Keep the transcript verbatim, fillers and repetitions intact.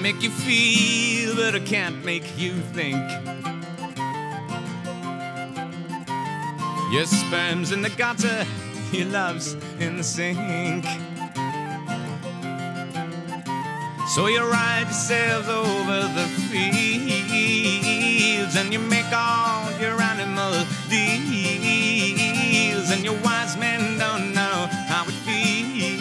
make you feel, but I can't make you think. Your sperm's in the gutter, your love's in the sink. So you ride yourselves over the fields and you make all